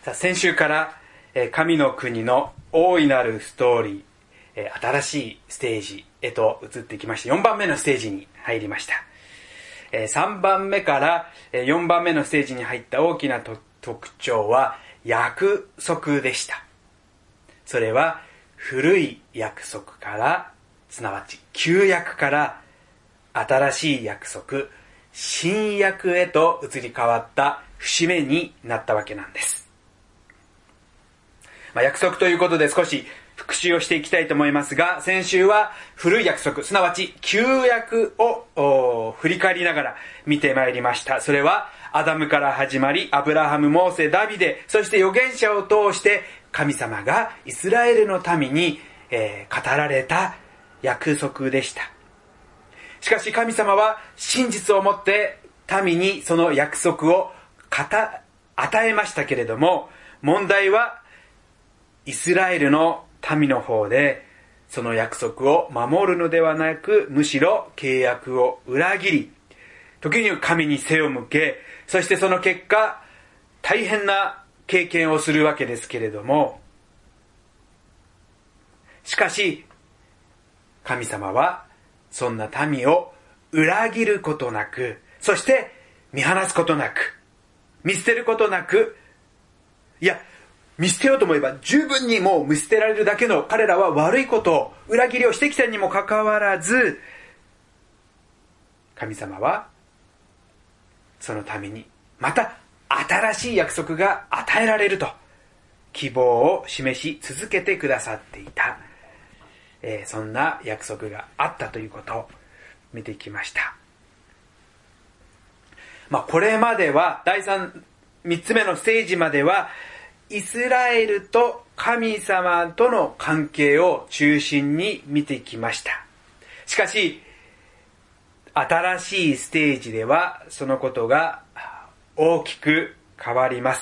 さあ、先週から神の国の大いなるストーリー、新しいステージへと移ってきまして、4番目のステージに入りました。3番目から4番目のステージに入った大きな特徴は約束でした。それは古い約束から、すなわち旧約から新しい約束、新約へと移り変わった節目になったわけなんです。約束ということで少し復習をしていきたいと思いますが、先週は古い約束、すなわち旧約を振り返りながら見てまいりました。それはアダムから始まり、アブラハム、モーセ、ダビデ、そして預言者を通して神様がイスラエルの民に、語られた約束でした。しかし神様は真実をもって民にその約束を与えましたけれども、問題はイスラエルの民の方でその約束を守るのではなく、むしろ契約を裏切り、時に神に背を向け、そしてその結果大変な経験をするわけですけれども、しかし神様はそんな民を裏切ることなく、そして見放すことなく、見捨てることなく、見捨てようと思えば十分にもう見捨てられるだけの彼らは悪いことを、裏切りをしてきたにもかかわらず、神様はそのためにまた新しい約束が与えられると希望を示し続けてくださっていた、そんな約束があったということを見てきました。これまでは3つ目のステージまではイスラエルと神様との関係を中心に見てきました。しかし新しいステージではそのことが大きく変わります。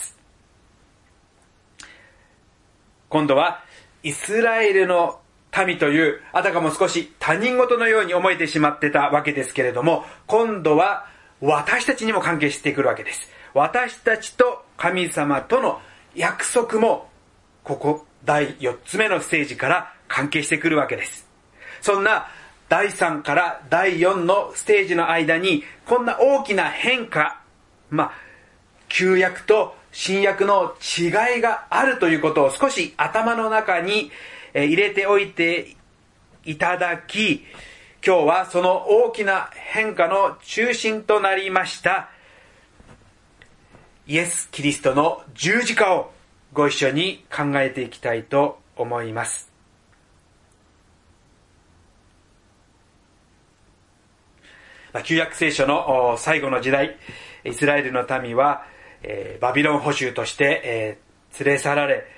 今度はイスラエルの民という、あたかも少し他人事のように思えてしまってたわけですけれども、今度は私たちにも関係してくるわけです。私たちと神様との約束もここ第4つ目のステージから関係してくるわけです。そんな第3から第4のステージの間にこんな大きな変化、旧約と新約の違いがあるということを少し頭の中に入れておいていただき、今日はその大きな変化の中心となりましたイエス・キリストの十字架をご一緒に考えていきたいと思います。旧約聖書の最後の時代、イスラエルの民はバビロン捕囚として連れ去られ、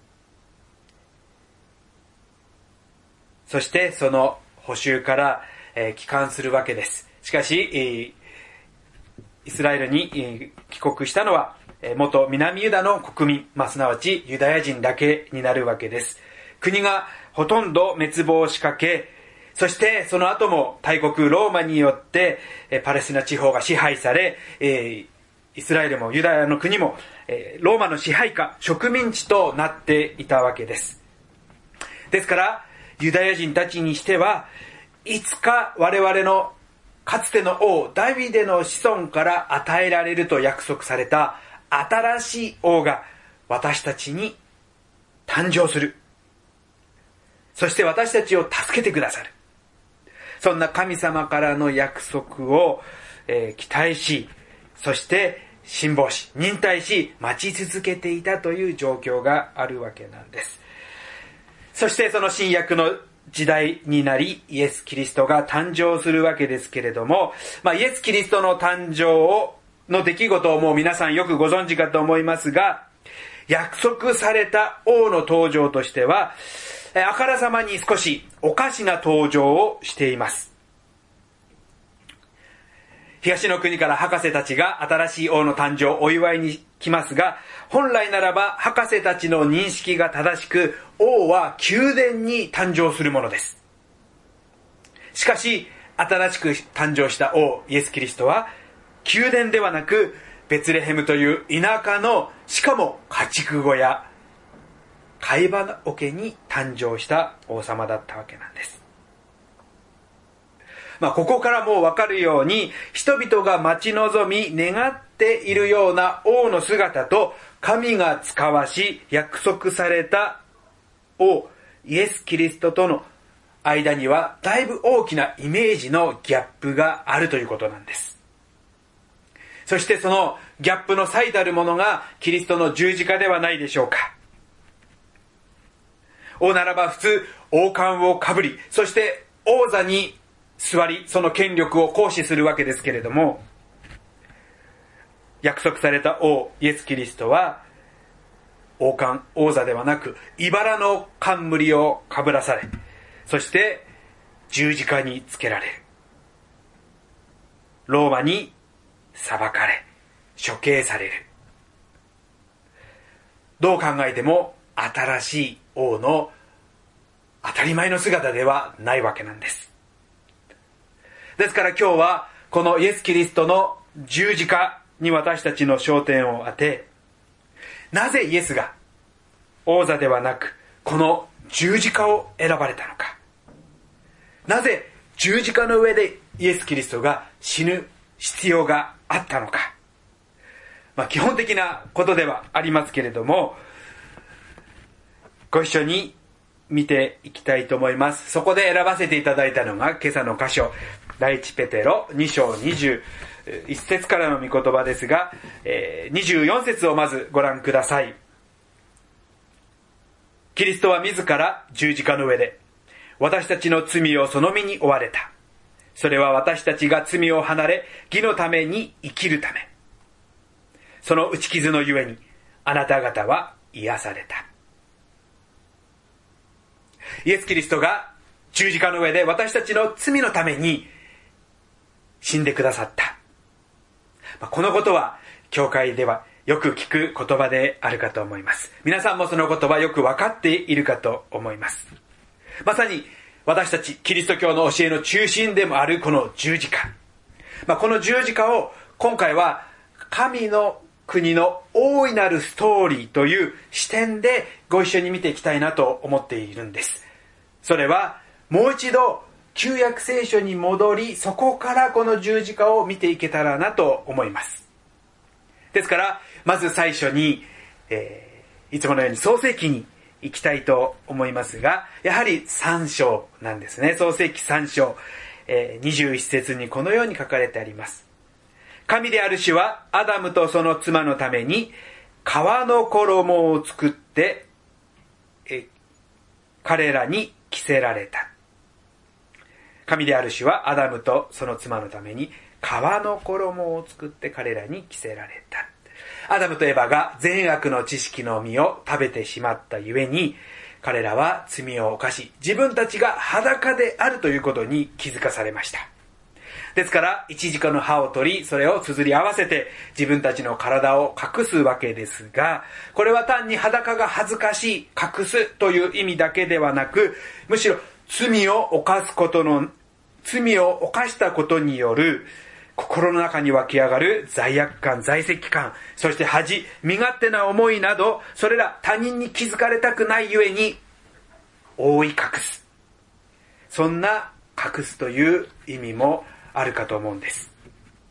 そしてその捕囚から帰還するわけです。しかしイスラエルに帰国したのは元南ユダの国民、すなわちユダヤ人だけになるわけです。国がほとんど滅亡しかけ、そしてその後も大国ローマによってパレスチナ地方が支配され、イスラエルもユダヤの国もローマの支配下、植民地となっていたわけです。ですからユダヤ人たちにしては、いつか我々のかつての王ダビデの子孫から与えられると約束された新しい王が私たちに誕生する。そして私たちを助けてくださる。そんな神様からの約束を、期待し、そして信望し、忍耐し、待ち続けていたという状況があるわけなんです。そしてその新約の時代になり、イエス・キリストが誕生するわけですけれども、イエス・キリストの誕生の出来事をもう皆さんよくご存知かと思いますが、約束された王の登場としては、あからさまに少しおかしな登場をしています。東の国から博士たちが新しい王の誕生をお祝いに来ますが、本来ならば博士たちの認識が正しく、王は宮殿に誕生するものです。しかし新しく誕生した王イエス・キリストは宮殿ではなく、ベツレヘムという田舎のしかも家畜小屋、貝羽桶に誕生した王様だったわけなんです。ここからもうわかるように、人々が待ち望み願っているような王の姿と、神が使わし約束された王イエス・キリストとの間にはだいぶ大きなイメージのギャップがあるということなんです。そしてそのギャップの最たるものがキリストの十字架ではないでしょうか。王ならば普通王冠をかぶり、そして王座に座り、その権力を行使するわけですけれども、約束された王イエス・キリストは王冠、王座ではなく茨の冠をかぶらされ、そして十字架につけられる。ローマに裁かれ、処刑される。どう考えても新しい王の当たり前の姿ではないわけなんです。ですから今日はこのイエス・キリストの十字架に私たちの焦点を当て、なぜイエスが王座ではなくこの十字架を選ばれたのか、なぜ十字架の上でイエス・キリストが死ぬ必要があったのか、基本的なことではありますけれども、ご一緒に見ていきたいと思います。そこで選ばせていただいたのが今朝の箇所、第一ペテロ2章21節からの御言葉ですが、24節をまずご覧ください。キリストは自ら十字架の上で私たちの罪をその身に負われた。それは私たちが罪を離れ義のために生きるため。その打ち傷のゆえにあなた方は癒された。イエス・キリストが十字架の上で私たちの罪のために死んでくださった。このことは教会ではよく聞く言葉であるかと思います。皆さんもその言葉よく分かっているかと思います。まさに私たちキリスト教の教えの中心でもあるこの十字架。この十字架を今回は神の国の大いなるストーリーという視点でご一緒に見ていきたいなと思っているんです。それはもう一度旧約聖書に戻り、そこからこの十字架を見ていけたらなと思います。ですからまず最初に、いつものように創世記に行きたいと思いますが、やはり3章なんですね。創世記3章、21節にこのように書かれてあります。神である主はアダムとその妻のために革の衣を作って、彼らに着せられた。神である主はアダムとその妻のために革の衣を作って彼らに着せられた。アダムとエバが善悪の知識の実を食べてしまったゆえに、彼らは罪を犯し、自分たちが裸であるということに気づかされました。ですからイチジクの葉を取り、それを綴り合わせて自分たちの体を隠すわけですが、これは単に裸が恥ずかしい、隠すという意味だけではなく、むしろ罪を犯したことによる心の中に湧き上がる罪悪感、在籍感、そして恥、身勝手な思いなど、それら他人に気づかれたくないゆえに覆い隠す。そんな隠すという意味もあるかと思うんです。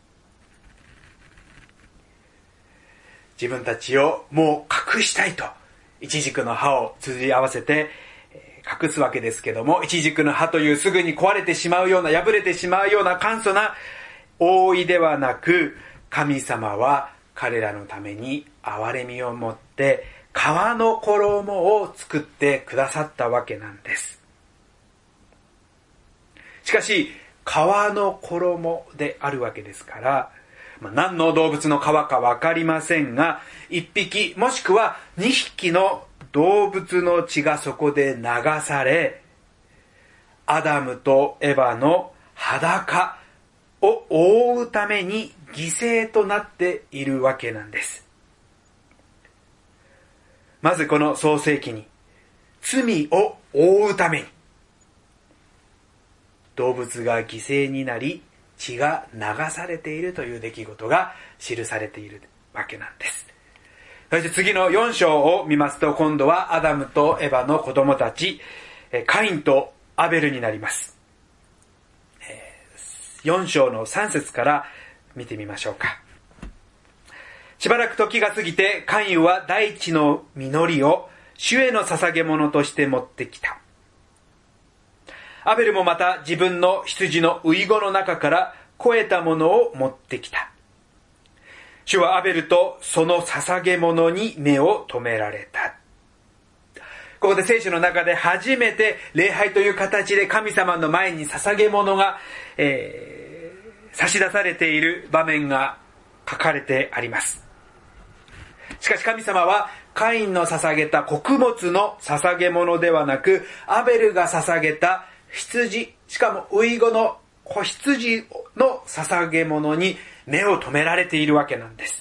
自分たちをもう隠したいと、イチジクの葉を綴り合わせて隠すわけですけども、イチジクの葉というすぐに壊れてしまうような、破れてしまうような簡素な覆いではなく、神様は彼らのために憐れみを持って革の衣を作ってくださったわけなんです。しかし革の衣であるわけですから、何の動物の皮か分かりませんが、1匹もしくは2匹の動物の血がそこで流され、アダムとエバの裸を覆うために犠牲となっているわけなんです。まずこの創世記に罪を覆うために動物が犠牲になり血が流されているという出来事が記されているわけなんです。 そして次の4章を見ますと、今度はアダムとエバの子供たち、カインとアベルになります。4章の3節から見てみましょうか。しばらく時が過ぎて、カインは大地の実りを主への捧げ物として持ってきた。アベルもまた自分の羊の遺語の中から肥えたものを持ってきた。主はアベルとその捧げ物に目を留められた。ここで聖書の中で初めて礼拝という形で神様の前に捧げ物が、差し出されている場面が書かれてあります。しかし神様はカインの捧げた穀物の捧げ物ではなく、アベルが捧げた羊、しかも遺語の子羊の捧げ物に目を留められているわけなんです。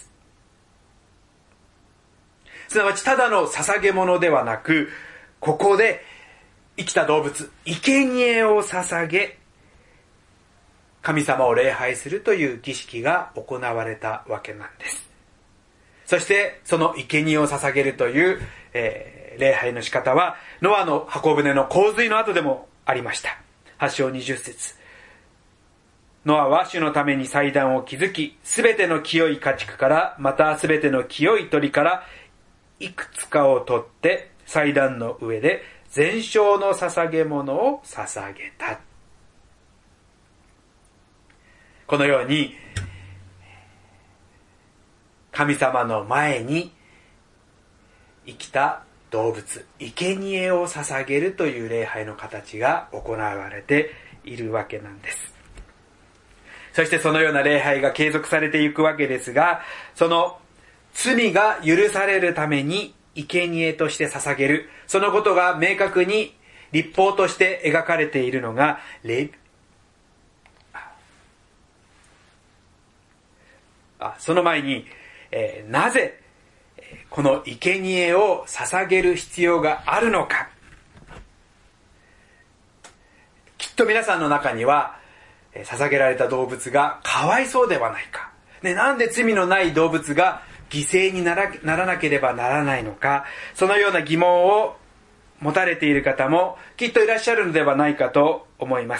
すなわちただの捧げ物ではなく、ここで生きた動物、生贄を捧げ、神様を礼拝するという儀式が行われたわけなんです。そしてその生贄を捧げるという、礼拝の仕方はノアの箱舟の洪水の後でもありました。8章20節。ノアは主のために祭壇を築き、すべての清い家畜から、またすべての清い鳥からいくつかを取って祭壇の上で全焼の捧げ物を捧げた。このように神様の前に生きた動物、生贄を捧げるという礼拝の形が行われているわけなんです。そしてそのような礼拝が継続されていくわけですが、その罪が許されるために生贄として捧げる、そのことが明確に律法として描かれているのがその前に、なぜこの生贄を捧げる必要があるのか。きっと皆さんの中には捧げられた動物がかわいそうではないか、なんで罪のない動物が犠牲にならなければならないのか、そのような疑問を持たれている方もきっといらっしゃるのではないかと思います。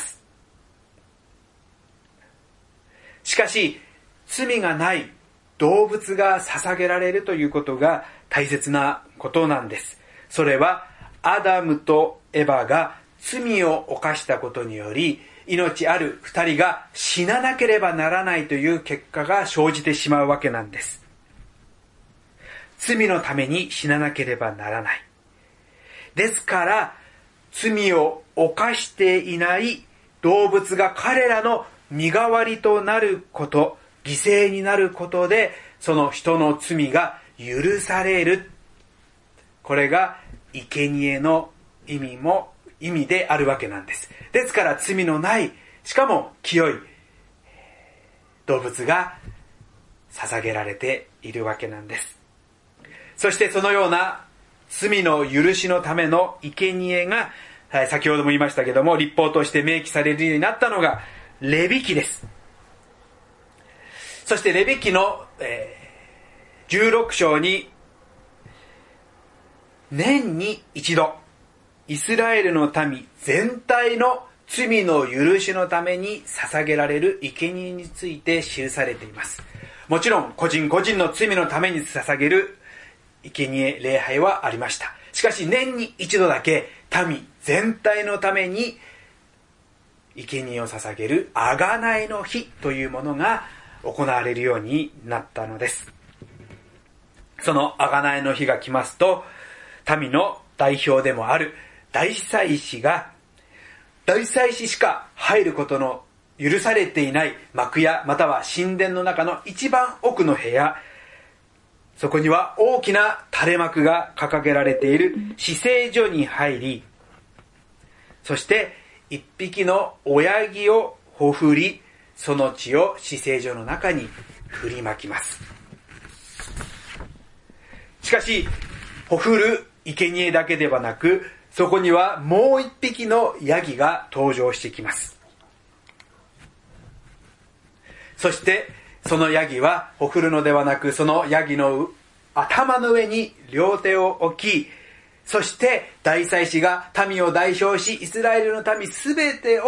しかし罪がない動物が捧げられるということが大切なことなんです。それはアダムとエバが罪を犯したことにより、命ある二人が死ななければならないという結果が生じてしまうわけなんです。罪のために死ななければならない。ですから罪を犯していない動物が彼らの身代わりとなること、犠牲になることでその人の罪が許される。これが生贄の意味であるわけなんです。ですから罪のない、しかも清い動物が捧げられているわけなんです。そしてそのような罪の許しのための生贄が、先ほども言いましたけども、律法として明記されるようになったのがレビ記です。そしてレビ記の、16章に年に一度イスラエルの民全体の罪の許しのために捧げられる生贄について記されています。もちろん個人個人の罪のために捧げる生贄礼拝はありました。しかし年に一度だけ民全体のために生贄を捧げる贖いの日というものが行われるようになったのです。その贖いの日が来ますと、民の代表でもある大祭司が、大祭司しか入ることの許されていない幕屋、または神殿の中の一番奥の部屋、そこには大きな垂れ幕が掲げられている至聖所に入り、そして一匹の親木をほふり、その血を至聖所の中に振りまきます。しかしほふる生贄だけではなく、そこにはもう一匹のヤギが登場してきます。そしてそのヤギはほふるのではなく、そのヤギの頭の上に両手を置き、そして大祭司が民を代表し、イスラエルの民すべて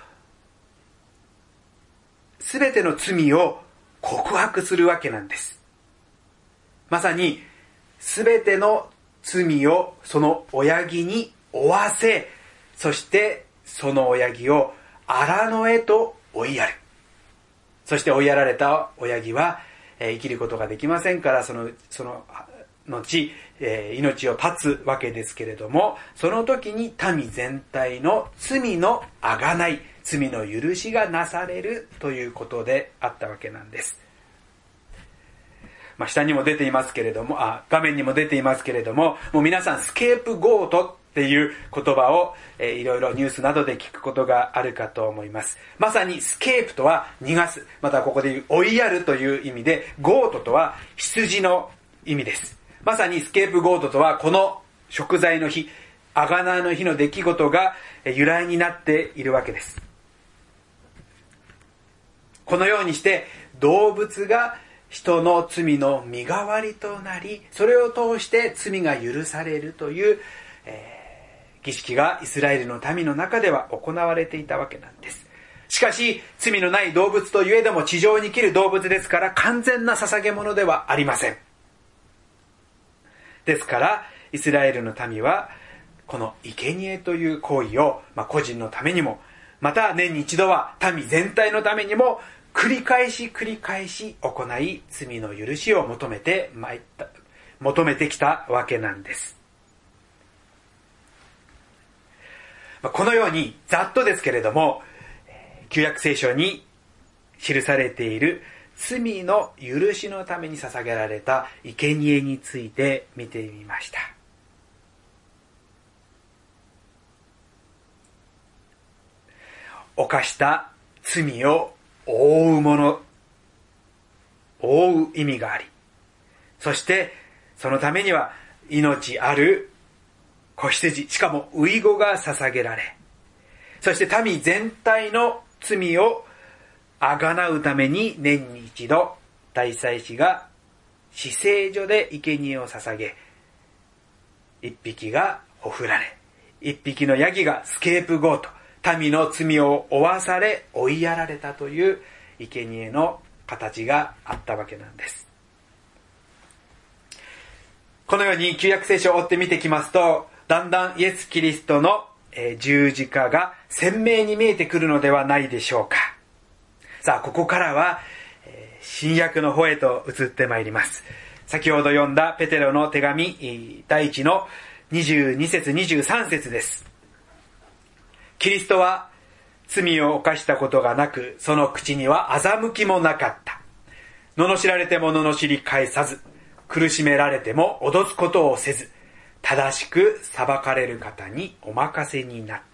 の罪を告白するわけなんです。まさにすべての罪をその親木に負わせ、そしてその親木を荒野へと追いやる。そして追いやられた親木は生きることができませんから、その後、命を絶つわけですけれども、その時に民全体の罪の贖い、罪の許しがなされるということであったわけなんです。下にも出ていますけれども、画面にも出ていますけれども、もう皆さんスケープゴートっていう言葉をいろいろニュースなどで聞くことがあるかと思います。まさにスケープとは逃がす、またここでいう追いやるという意味で、ゴートとは羊の意味です。まさにスケープゴートとはこの贖罪の日、贖いの日の出来事が由来になっているわけです。このようにして動物が人の罪の身代わりとなり、それを通して罪が許されるという、儀式がイスラエルの民の中では行われていたわけなんです。しかし罪のない動物といえども地上に生きる動物ですから完全な捧げ物ではありません。ですからイスラエルの民はこの生贄という行為を、個人のためにも、また年に一度は民全体のためにも繰り返し行い、罪の許しを求めてきたわけなんです。このようにざっとですけれども、旧約聖書に記されている罪の許しのために捧げられた生贄について見てみました。犯した罪を覆う意味があり、そしてそのためには命ある子羊、しかも初子が捧げられ、そして民全体の罪をあがなうために年に一度大祭司が至聖所で生贄を捧げ、一匹がほふられ、一匹のヤギがスケープゴート、民の罪を負わされ追いやられたという生贄の形があったわけなんです。このように旧約聖書を追って見てきますと、だんだんイエス・キリストの十字架が鮮明に見えてくるのではないでしょうか。さあ、ここからは新約の方へと移ってまいります。先ほど読んだペテロの手紙第1の22節23節です。キリストは罪を犯したことがなく、その口には欺きもなかった。罵られても罵り返さず、苦しめられても脅すことをせず、正しく裁かれる方にお任せになった。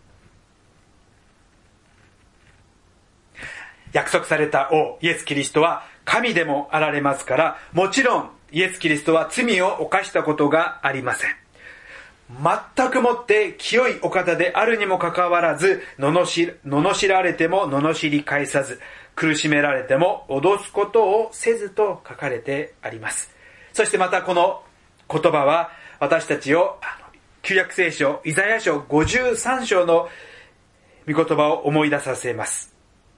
約束された王イエス・キリストは神でもあられますから、もちろんイエス・キリストは罪を犯したことがありません。全くもって清いお方であるにもかかわらず、罵られても罵り返さず、苦しめられても脅すことをせずと書かれてあります。そしてまたこの言葉は私たちを旧約聖書イザヤ書53章の御言葉を思い出させます。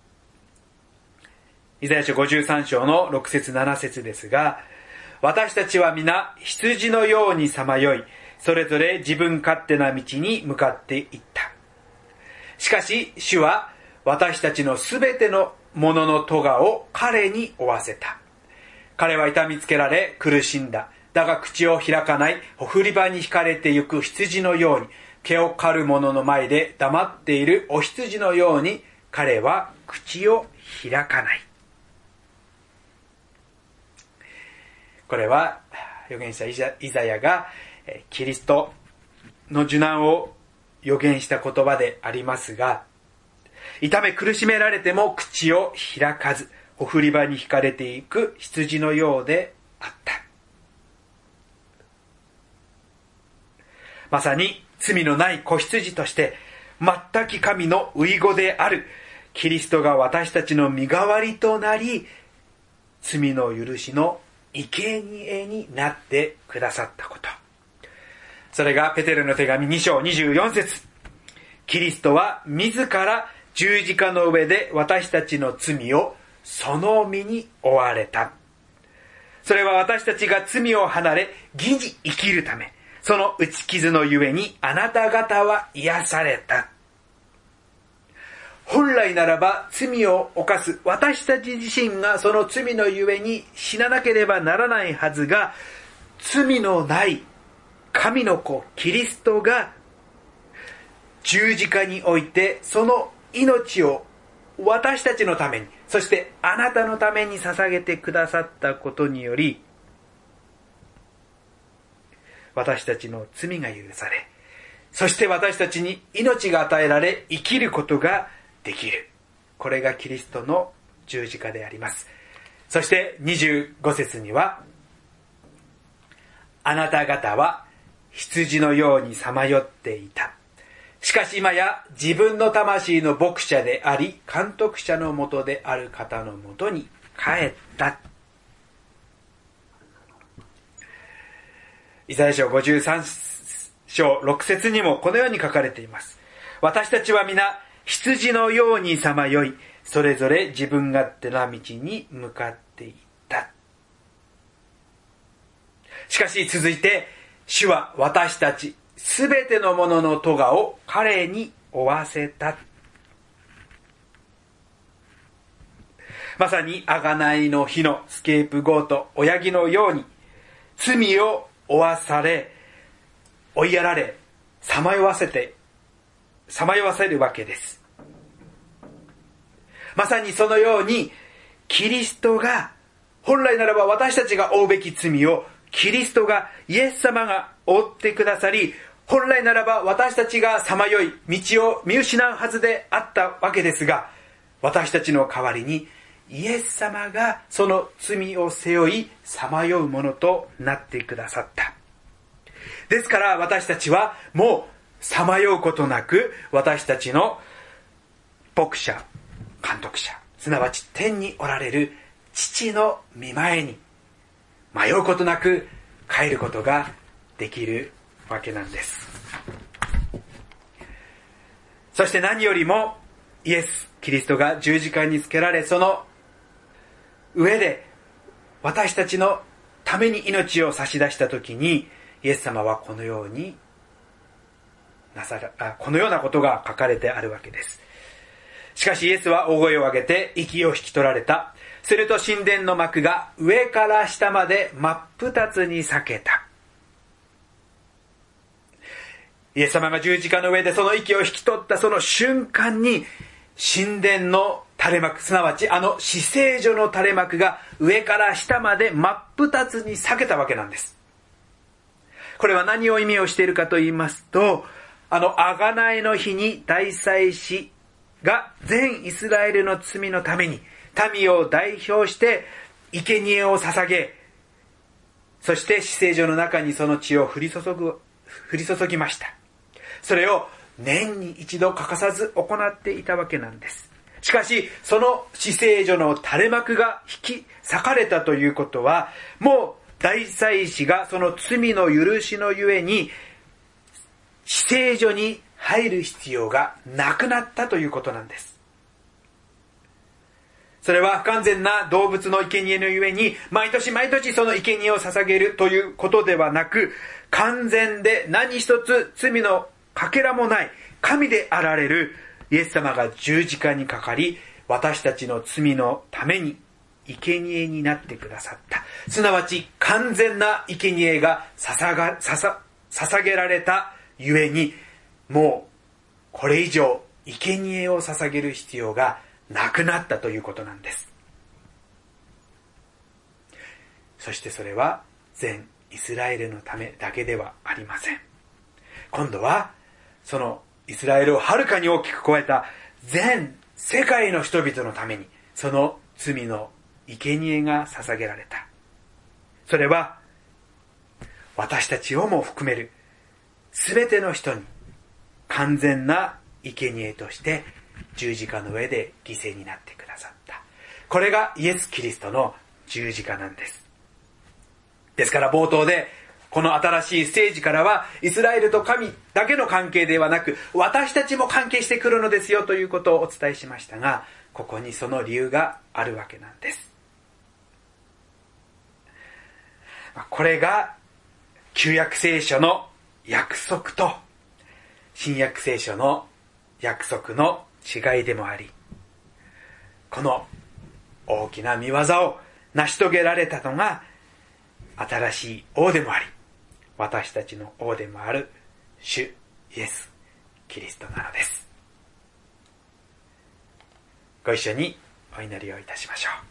イザヤ書53章の6節7節ですが、私たちは皆羊のようにさまよい、それぞれ自分勝手な道に向かっていった。しかし主は私たちのすべてのものの咎を彼に負わせた。彼は痛みつけられ苦しんだ。だが口を開かない、ほふり場に引かれてゆく羊のように、毛を刈る者の前で黙っているお羊のように、彼は口を開かない。これは預言者イザヤがキリストの受難を預言した言葉でありますが、痛め苦しめられても口を開かず、ほふり場に引かれていく羊のようであった。まさに罪のない子羊として、全く神の初子であるキリストが私たちの身代わりとなり、罪の許しの生贄になってくださったこと。それがペテロの手紙2章24節。キリストは自ら十字架の上で私たちの罪をその身に負われた。それは私たちが罪を離れ義に生きるため、その打ち傷のゆえにあなた方は癒された。本来ならば罪を犯す私たち自身がその罪のゆえに死ななければならないはずが、罪のない神の子キリストが十字架においてその命を私たちのために、そしてあなたのために捧げてくださったことにより、私たちの罪が許され、そして私たちに命が与えられ生きることができる。これがキリストの十字架であります。そして25節には、あなた方は羊のようにさまよっていた。しかし今や自分の魂の牧者であり監督者のもとである方のもとに帰った。イザヤ書53章6節にもこのように書かれています。私たちは皆羊のようにさまよい、それぞれ自分勝手な道に向かっていった。しかし続いて、主は私たちすべてのものの咎を彼に負わせた。まさに贖いの日のスケープゴート、親木のように罪を負わされ、追いやられ、さまよわせるわけです。まさにそのようにキリストが、本来ならば私たちが負うべき罪をキリストが、イエス様が負ってくださり、本来ならば私たちがさまよい道を見失うはずであったわけですが、私たちの代わりにイエス様がその罪を背負いさまようものとなってくださった。ですから私たちはもうさまようことなく、私たちの牧者、監督者、すなわち天におられる父の御前に迷うことなく帰ることができるわけなんです。そして何よりもイエス・キリストが十字架につけられ、その上で私たちのために命を差し出したときに、イエス様はこのようなことが書かれてあるわけです。しかしイエスは大声を上げて息を引き取られた。すると神殿の幕が上から下まで真っ二つに裂けた。イエス様が十字架の上でその息を引き取ったその瞬間に、神殿の垂れ幕、すなわちあの至聖所の垂れ幕が上から下まで真っ二つに裂けたわけなんです。これは何を意味をしているかと言いますと、あの贖いの日に大祭司が全イスラエルの罪のために民を代表して生贄を捧げ、そして至聖所の中にその血を降り注ぎました。それを年に一度欠かさず行っていたわけなんです。しかしその至聖所の垂れ幕が引き裂かれたということは、もう大祭司がその罪の許しのゆえに至聖所に入る必要がなくなったということなんです。それは不完全な動物の生贄のゆえに毎年毎年その生贄を捧げるということではなく、完全で何一つ罪のかけらもない神であられるイエス様が十字架にかかり、私たちの罪のために生贄になってくださった。すなわち完全な生贄が捧げられたゆえに、もうこれ以上生贄を捧げる必要がなくなったということなんです。そしてそれは全イスラエルのためだけではありません。今度はそのイスラエルをはるかに大きく超えた全世界の人々のために、その罪の生贄が捧げられた。それは私たちをも含めるすべての人に完全な生贄として十字架の上で犠牲になってくださった。これがイエス・キリストの十字架なんです。 ですから冒頭で、この新しいステージからは、イスラエルと神だけの関係ではなく、私たちも関係してくるのですよということをお伝えしましたが、ここにその理由があるわけなんです。これが、旧約聖書の約束と、新約聖書の約束の違いでもあり、この大きな見業を成し遂げられたのが、新しい王でもあり、私たちの王でもある主イエス・キリストなのです。ご一緒にお祈りをいたしましょう。